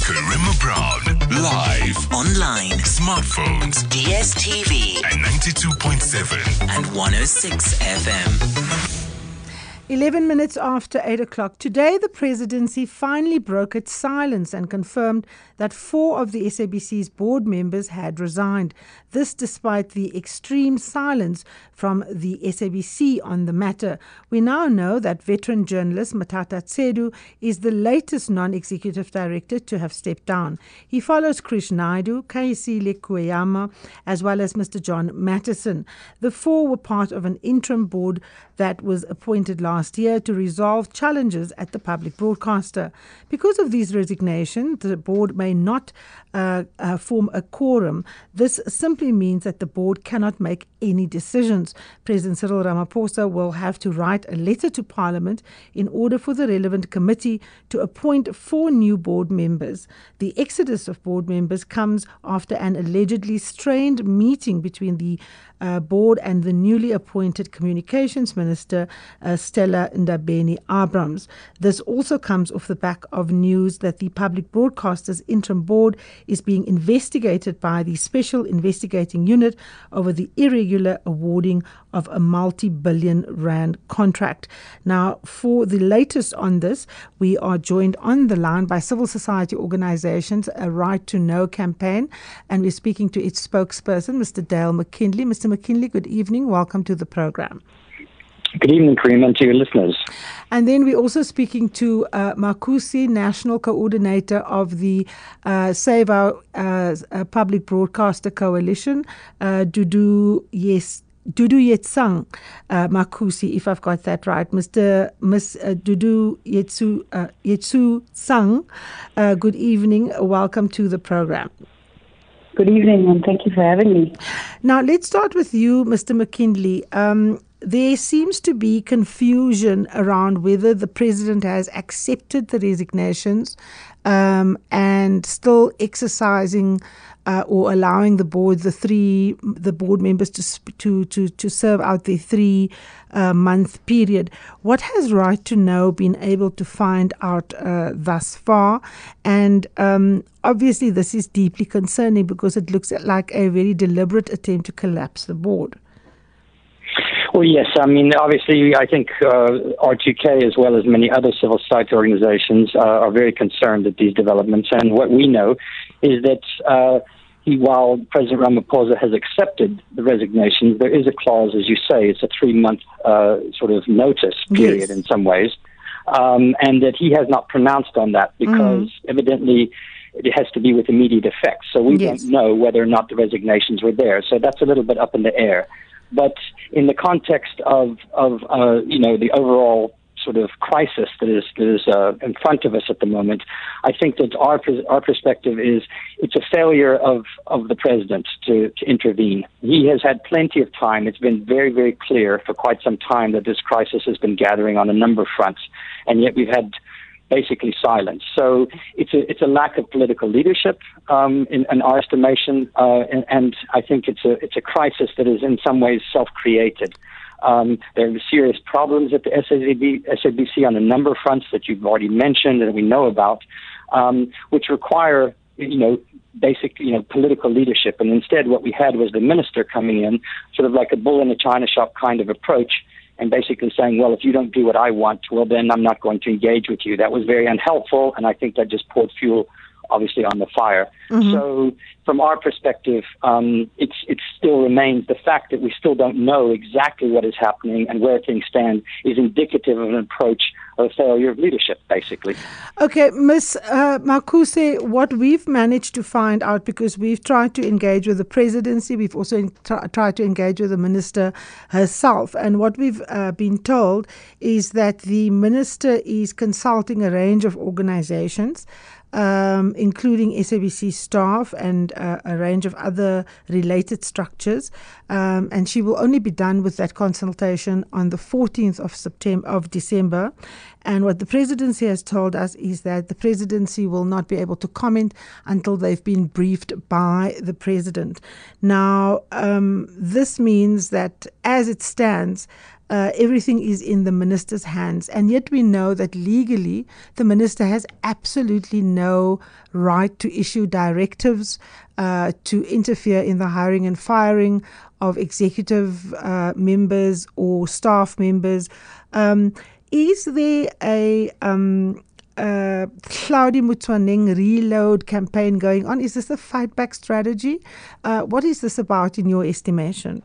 Karima Brown, live, online, smartphones, DSTV, and 92.7 and 106 FM. 11 minutes after 8 o'clock. Today, the presidency finally broke its silence and confirmed that 4 of the SABC's board members had resigned. This despite the extreme silence from the SABC on the matter. We now know that veteran journalist Matata Tsedu is the latest non-executive director to have stepped down. He follows Krish Naidu, Kayisile Kuyama, as well as Mr. John Mattison. The 4 were part of an interim board that was appointed last year to resolve challenges at the public broadcaster. Because of these resignations, the board may not form a quorum. This simply means that the board cannot make any decisions. President Cyril Ramaphosa will have to write a letter to Parliament in order for the relevant committee to appoint 4 new board members. The exodus of board members comes after an allegedly strained meeting between the board and the newly appointed Communications Minister, Stella Ndabeni-Abrahams. This also comes off the back of news that the Public Broadcasters Interim Board is being investigated by the Special Investigating Unit over the irregular awarding of a multi-billion rand contract. Now, for the latest on this, we are joined on the line by civil society organizations, a Right to Know campaign, and we're speaking to its spokesperson, Mr. Dale McKinley. Mr. McKinley, good evening. Welcome to the program. Good evening, Kareem, and to your listeners. And then we're also speaking to Makusi, National Coordinator of the Save Our Public Broadcaster Coalition, Dudu Yetsang Makusi, if I've got that right. Miss Dudu Yetsu Sang, good evening. Welcome to the program. Good evening, and thank you for having me. Now, let's start with you, Mr. McKinley. There seems to be confusion around whether the president has accepted the resignations and still exercising or allowing the board, the board members to serve out their 3-month period. What has Right to Know been able to find out thus far? And obviously this is deeply concerning because it looks like a very deliberate attempt to collapse the board. Well, yes. I mean, obviously, I think R2K, as well as many other civil society organizations, are very concerned at these developments. And what we know is that while President Ramaphosa has accepted the resignation, there is a clause, as you say, it's a 3-month sort of notice period in some ways, and that he has not pronounced on that because evidently it has to be with immediate effect. So we don't know whether or not the resignations were there. So that's a little bit up in the air. But in the context of the overall sort of crisis that is in front of us at the moment, I think that our perspective is it's a failure of the president to intervene. He has had plenty of time. It's been very, very clear for quite some time that this crisis has been gathering on a number of fronts, and yet we've had basically silence. So it's a lack of political leadership in our estimation, and I think it's a crisis that is in some ways self-created. There are serious problems at the SABC on a number of fronts that you've already mentioned and we know about, which require basically political leadership. And instead, what we had was the minister coming in, sort of like a bull in a china shop kind of approach, and basically saying, well, if you don't do what I want, well, then I'm not going to engage with you. That was very unhelpful, and I think that just poured fuel, obviously, on the fire. So from our perspective, it still remains the fact that we still don't know exactly what is happening and where things stand is indicative of an approach of a failure of leadership, basically. Okay, Ms. Makuse, what we've managed to find out, because we've tried to engage with the presidency, we've also tried to engage with the minister herself, and what we've been told is that the minister is consulting a range of organizations, including SABC staff and a range of other related structures, and she will only be done with that consultation on the 14th of December. And what the presidency has told us is that the presidency will not be able to comment until they've been briefed by the president. Now, this means that as it stands, everything is in the minister's hands. And yet we know that legally the minister has absolutely no right to issue directives, to interfere in the hiring and firing of executive members or staff members. Is there a Hlaudi Motsoeneng reload campaign going on? Is this a fight back strategy? What is this about in your estimation?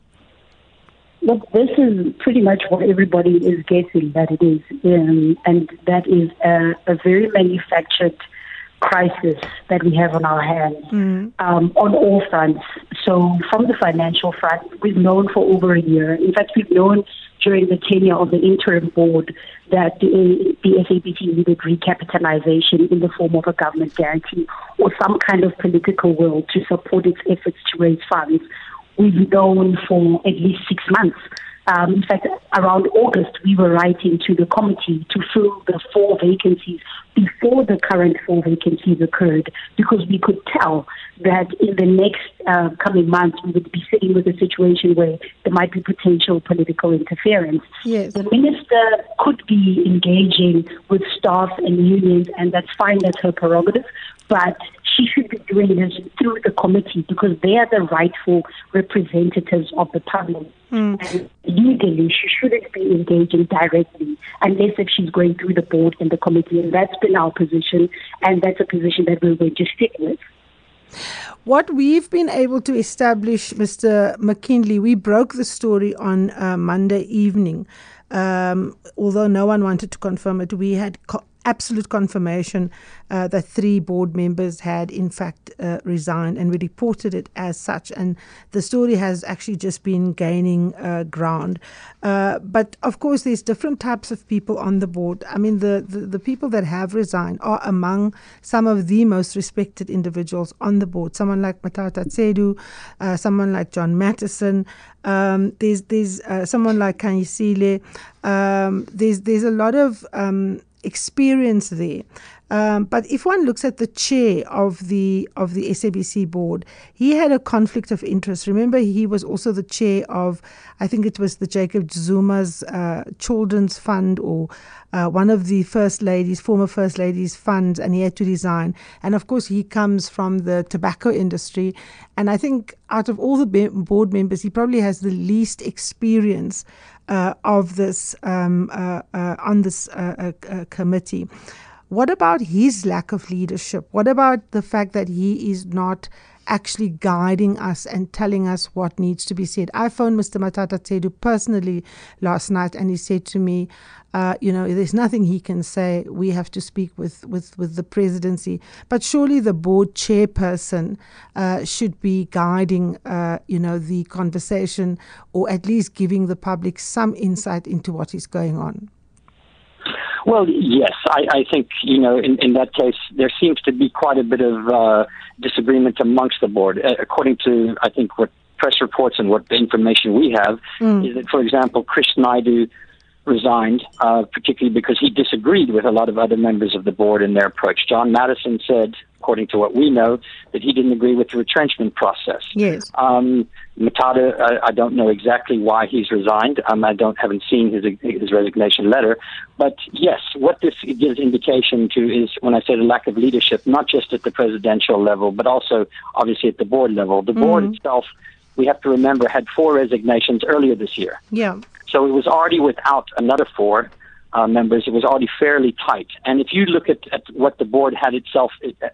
Look, this is pretty much what everybody is guessing that it is, and that is a very manufactured crisis that we have on our hands on all fronts. So from the financial front, we've known for over a year. In fact, we've known during the tenure of the interim board that the SABC needed recapitalization in the form of a government guarantee or some kind of political will to support its efforts to raise funds. We've known for at least 6 months. In fact, around August, we were writing to the committee to fill the 4 vacancies before the current 4 vacancies occurred, because we could tell that in the next coming months, we would be sitting with a situation where there might be potential political interference. Yes. The minister could be engaging with staff and unions, and that's fine, that's her prerogative, but she should be doing this through the committee because they are the rightful representatives of the public. And legally, she shouldn't be engaging directly unless if she's going through the board and the committee. And that's been our position, and that's a position that we're going to stick with. What we've been able to establish, Mr. McKinley, we broke the story on Monday evening. Although no one wanted to confirm it, we had absolute confirmation that 3 board members had in fact resigned, and we reported it as such, and the story has actually just been gaining ground. But of course there's different types of people on the board. I mean, the people that have resigned are among some of the most respected individuals on the board. Someone like Matata Tsedu, someone like John Mattison, there's someone like Kanyisile. There's a lot of experience there. But if one looks at the chair of the SABC board, he had a conflict of interest. Remember, he was also the chair of, I think it was the Jacob Zuma's children's fund, or one of the former first ladies' funds, and he had to resign. And of course, he comes from the tobacco industry. And I think out of all the board members, he probably has the least experience of this on this committee. What about his lack of leadership? What about the fact that he is not actually guiding us and telling us what needs to be said? I phoned Mr. Matata Tsedu personally last night, and he said to me, there's nothing he can say. We have to speak with the presidency. But surely the board chairperson should be guiding, the conversation, or at least giving the public some insight into what is going on. Well, yes, I think, in that case, there seems to be quite a bit of disagreement amongst the board. According to, I think, what press reports and what the information we have, is that, for example, Chris Naidu resigned, particularly because he disagreed with a lot of other members of the board in their approach. John Mattison said, according to what we know, that he didn't agree with the retrenchment process. Yes. Matata, I don't know exactly why he's resigned. I haven't seen his resignation letter. But yes, what this gives indication to is, when I say the lack of leadership, not just at the presidential level, but also obviously at the board level. The board itself, we have to remember, had 4 resignations earlier this year. Yeah. So it was already without another 4 members. It was already fairly tight. And if you look at what the board had itself,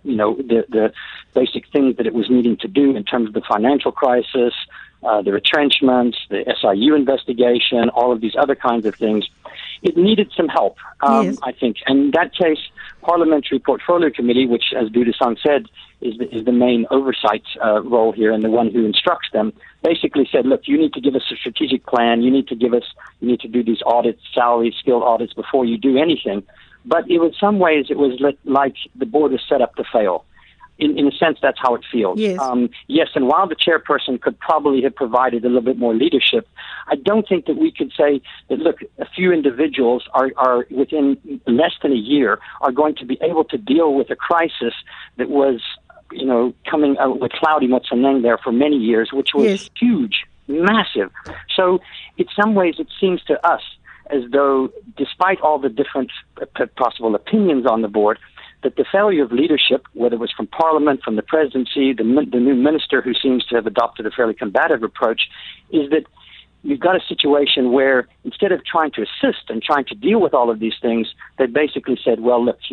the basic things that it was needing to do in terms of the financial crisis, the retrenchments, the SIU investigation, all of these other kinds of things, it needed some help, Yes. I think. And in that case, Parliamentary Portfolio Committee, which, as Dudasang said, is the main oversight role here and the one who instructs them, basically said, look, you need to give us a strategic plan. You need to do these audits, salary, skill audits before you do anything. But in some ways, it was like the board was set up to fail. In a sense, that's how it feels. Yes. Yes, and while the chairperson could probably have provided a little bit more leadership, I don't think that we could say that, look, a few individuals are within less than a year are going to be able to deal with a crisis that was, coming out with Hlaudi Motsoeneng there for many years, which was Yes. huge. massive. So in some ways it seems to us as though, despite all the different possible opinions on the board, that the failure of leadership, whether it was from Parliament, from the presidency, the new minister who seems to have adopted a fairly combative approach, is that you've got a situation where instead of trying to assist and trying to deal with all of these things, they basically said, well, look,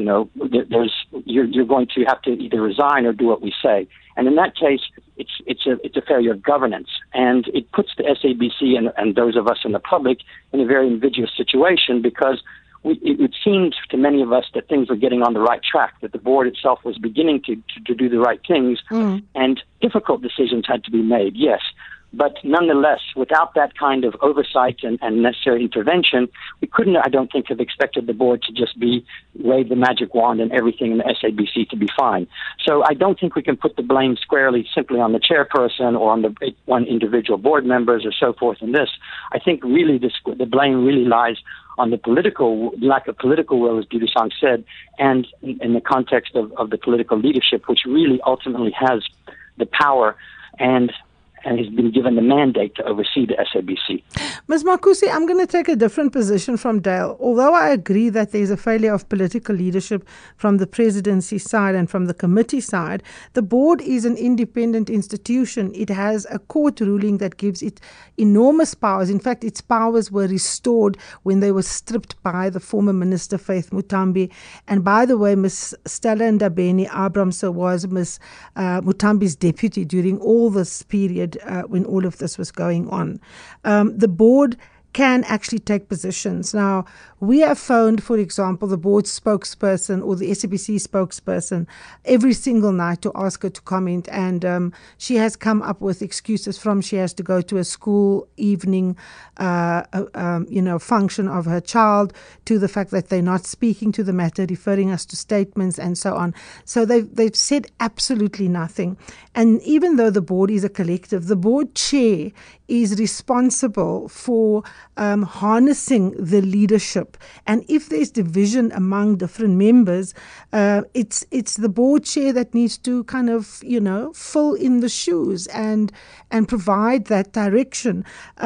you're going to have to either resign or do what we say. And in that case, it's a failure of governance. And it puts the SABC and those of us in the public in a very invidious situation, because it seemed to many of us that things were getting on the right track, that the board itself was beginning to do the right things, and difficult decisions had to be made, yes. But nonetheless, without that kind of oversight and necessary intervention, we couldn't, I don't think, have expected the board to just wave the magic wand and everything in the SABC to be fine. So I don't think we can put the blame squarely simply on the chairperson or on the one individual board members or so forth in this. I think really the blame really lies on the lack of political will, as Dudusang said, and in the context of the political leadership, which really ultimately has the power and has been given the mandate to oversee the SABC. Ms. Makusi, I'm going to take a different position from Dale. Although I agree that there's a failure of political leadership from the presidency side and from the committee side, the board is an independent institution. It has a court ruling that gives it enormous powers. In fact, its powers were restored when they were stripped by the former Minister Faith Muthambi. And by the way, Ms. Stella Ndabeni-Abrahams was Ms. Muthambi's deputy during all this period when all of this was going on. The board can actually take positions. Now, we have phoned, for example, the board spokesperson or the SABC spokesperson every single night to ask her to comment, and she has come up with excuses from she has to go to a school evening function of her child, to the fact that they're not speaking to the matter, referring us to statements and so on. So they've said absolutely nothing. And even though the board is a collective, the board chair is responsible for harnessing the leadership. And if there's division among different members, it's the board chair that needs to kind of, fill in the shoes and provide that direction.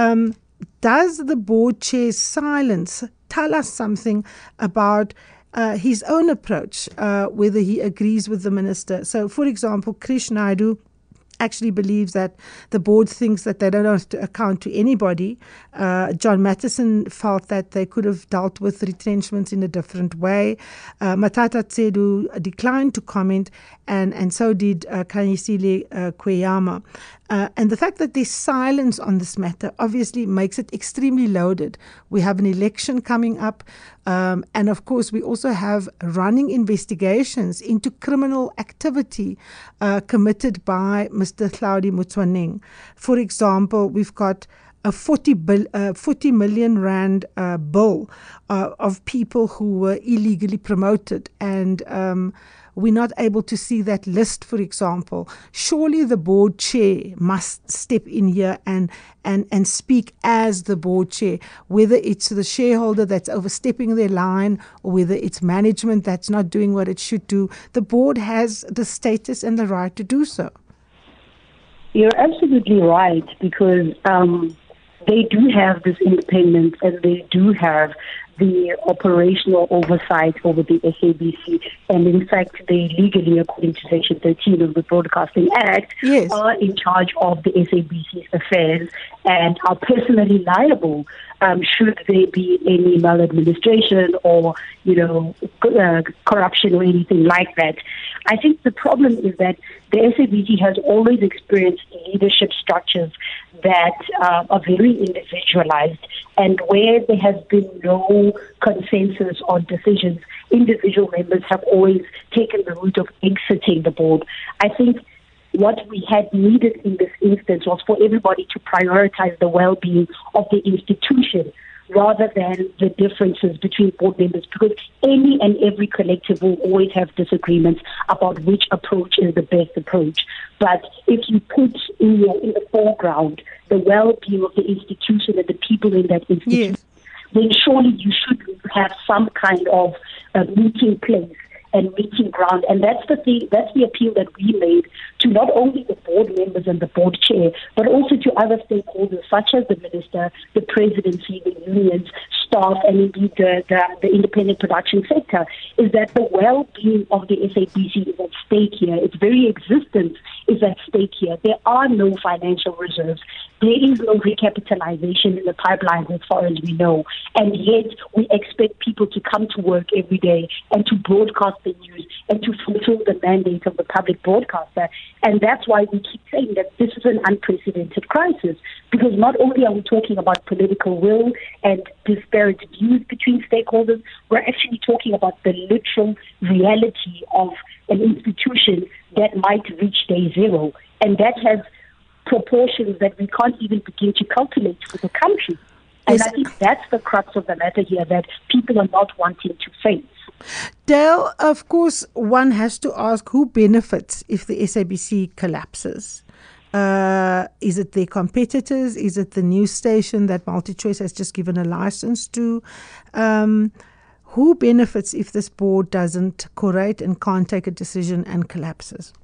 Does the board chair's silence tell us something about his own approach, whether he agrees with the minister? So, for example, Krish Naidu actually believes that the board thinks that they don't have to account to anybody. John Mattison felt that they could have dealt with retrenchments in a different way. Matata Tsedu declined to comment, and so did Khanyisile Kweyama. And the fact that there's silence on this matter obviously makes it extremely loaded. We have an election coming up, and of course we also have running investigations into criminal activity committed by Mr. Hlaudi Motsoeneng. For example, we've got a 40 million rand bill of people who were illegally promoted, and we're not able to see that list, for example. Surely the board chair must step in here and speak as the board chair, whether it's the shareholder that's overstepping their line or whether it's management that's not doing what it should do. The board has the status and the right to do so. You're absolutely right, because they do have this independence and they do have the operational oversight over the SABC, and in fact they legally, according to Section 13 of the Broadcasting Act, yes, are in charge of the SABC's affairs and are personally liable should there be any maladministration or corruption or anything like that. I think the problem is that the SABC has always experienced leadership structures that are very individualized, and where there has been no consensus on decisions, individual members have always taken the route of exiting the board. I think what we had needed in this instance was for everybody to prioritize the well-being of the institution rather than the differences between board members, because any and every collective will always have disagreements about which approach is the best approach. But if you put in the foreground the well-being of the institution and the people in that institution, yes, then surely you should have some kind of meeting place and meeting ground. And that's the appeal that we made to not only the board members and the board chair, but also to other stakeholders such as the minister, the presidency, the unions, staff, and indeed the independent production sector, is that the well-being of the SABC is at stake here. Its very existence is at stake here. There are no financial reserves. There is no recapitalization in the pipelines as far as we know. And yet we expect people to come to work every day and to broadcast the news and to fulfill the mandate of the public broadcaster. And that's why we keep saying that this is an unprecedented crisis, because not only are we talking about political will and disparate views between stakeholders, we're actually talking about the literal reality of an institution that might reach day zero. And that has proportions that we can't even begin to calculate for the country. And Yes. I think that's the crux of the matter here, that people are not wanting to face. Dale, of course, one has to ask who benefits if the SABC collapses. Is it their competitors? Is it the news station that MultiChoice has just given a license to? Who benefits if this board doesn't curate and can't take a decision and collapses?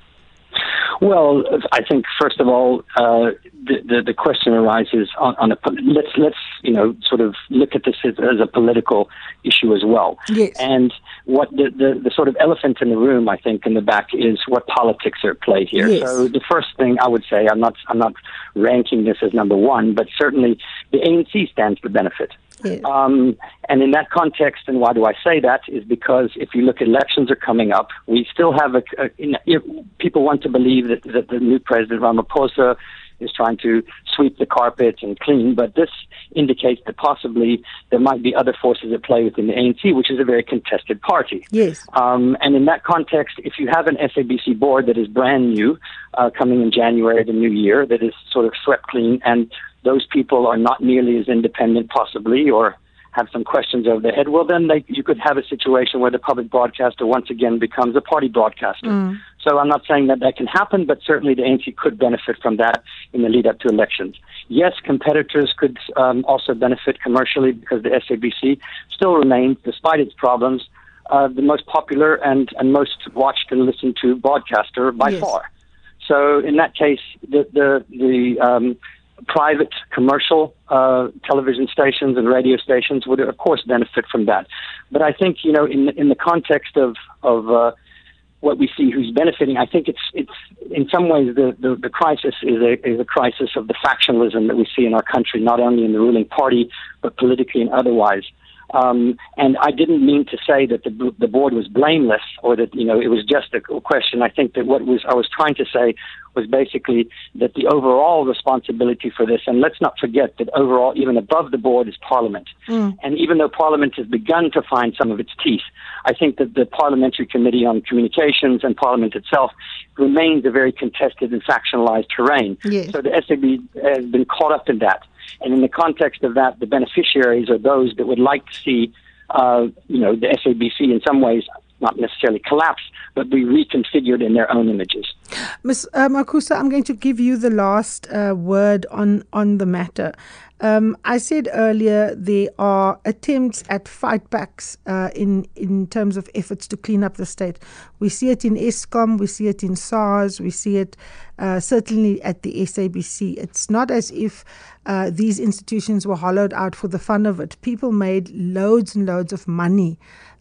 Well, I think first of all, the question arises on a let's sort of look at this as a political issue as well. Yes. And what the sort of elephant in the room, I think, in the back is what politics are at play here. Yes. So the first thing I would say, I'm not ranking this as number one, but certainly the ANC stands to benefit. Yes. And in that context, and why do I say that, is because if you look, elections are coming up. We still have people want to believe that the new president, Ramaphosa, is trying to sweep the carpet and clean, but this indicates that possibly there might be other forces at play within the ANC, which is a very contested party. Yes. And in that context, if you have an SABC board that is brand new, coming in January, the new year, that is sort of swept clean, and those people are not nearly as independent possibly, or have some questions over their head, well, then you could have a situation where the public broadcaster once again becomes a party broadcaster. So I'm not saying that can happen, but certainly the ANC could benefit from that in the lead up to elections. Yes, competitors could also benefit commercially, because the SABC still remains, despite its problems, the most popular and most watched and listened to broadcaster by Yes. far. So in that case, the private commercial television stations and radio stations would, of course, benefit from that. But I think, in the context of what we see who's benefiting, I think it's in some ways the crisis is a crisis of the factionalism that we see in our country, not only in the ruling party, but politically and otherwise. And I didn't mean to say that the board was blameless, or that it was just a question. I think that I was trying to say was basically that the overall responsibility for this, and let's not forget that overall, even above the board, is Parliament. And even though Parliament has begun to find some of its teeth, I think that the Parliamentary Committee on Communications and Parliament itself remains a very contested and factionalized terrain. Yes. So the SAB has been caught up in that. And in the context of that, the beneficiaries are those that would like to see, the SABC in some ways not necessarily collapse, but be reconfigured in their own images. Ms. Makusa, I'm going to give you the last word on the matter. I said earlier there are attempts at fightbacks in terms of efforts to clean up the state. We see it in Eskom, we see it in SARS, we see it certainly at the SABC. It's not as if these institutions were hollowed out for the fun of it. People made loads and loads of money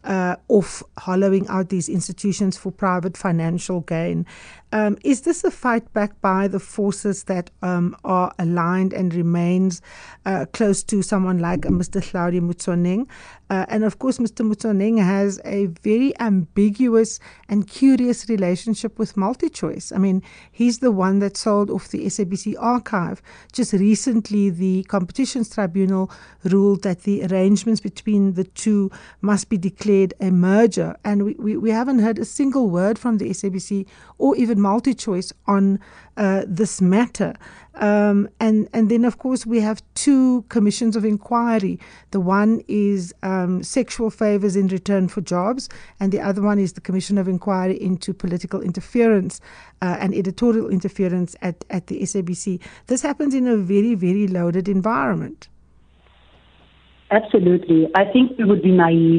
off hollowing out these institutions for private financial gain. Is this a fight back by the forces that are aligned and remains close to someone like Mr. Hlaudi Motsoeneng? And of course, Mr. Motsoeneng has a very ambiguous and curious relationship with MultiChoice. I mean, he's the one that sold off the SABC archive. Just recently, the Competitions Tribunal ruled that the arrangements between the two must be declared a merger. And we haven't heard a single word from the SABC or even MultiChoice on this matter. And then, of course, we have two commissions of inquiry. The one is sexual favors in return for jobs, and the other one is the Commission of Inquiry into political interference and editorial interference at the SABC. This happens in a very, very loaded environment. Absolutely. I think we would be naive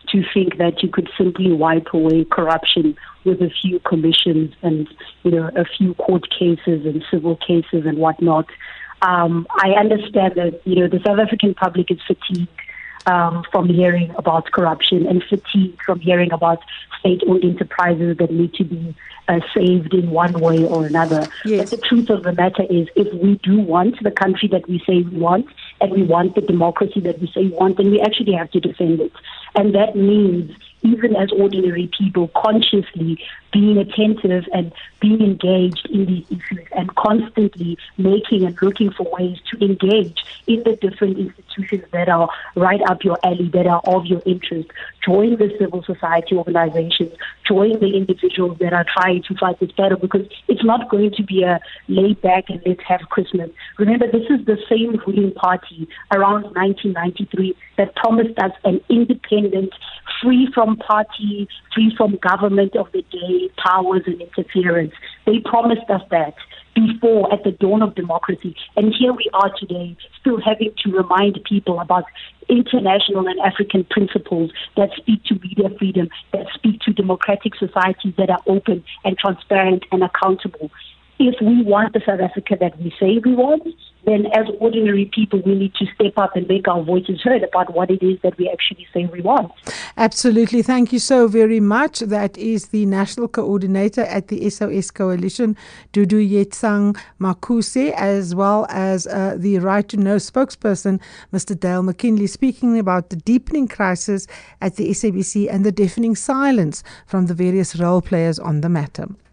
to think that you could simply wipe away corruption with a few commissions and, a few court cases and civil cases and whatnot. I understand that, the South African public is fatigued from hearing about corruption and fatigued from hearing about state-owned enterprises that need to be saved in one way or another. Yes. But the truth of the matter is, if we do want the country that we say we want, and we want the democracy that we say we want, then we actually have to defend it. And that means, even as ordinary people, consciously being attentive and being engaged in these issues and constantly making and looking for ways to engage in the different institutions that are right up your alley, that are of your interest. Join the civil society organizations, join the individuals that are trying to fight this battle, because it's not going to be a lay back and let's have Christmas. Remember, this is the same ruling party around 1993 that promised us an independent, free from party, free from government of the day, powers and interference. They promised us that before, at the dawn of democracy. And here we are today, still having to remind people about international and African principles that speak to media freedom, that speak to democratic societies that are open and transparent and accountable. If we want the South Africa that we say we want, then as ordinary people, we need to step up and make our voices heard about what it is that we actually say we want. Absolutely. Thank you so very much. That is the National Coordinator at the SOS Coalition, Dudu Yetsang Makuse, as well as the Right to Know spokesperson, Mr. Dale McKinley, speaking about the deepening crisis at the SABC and the deafening silence from the various role players on the matter.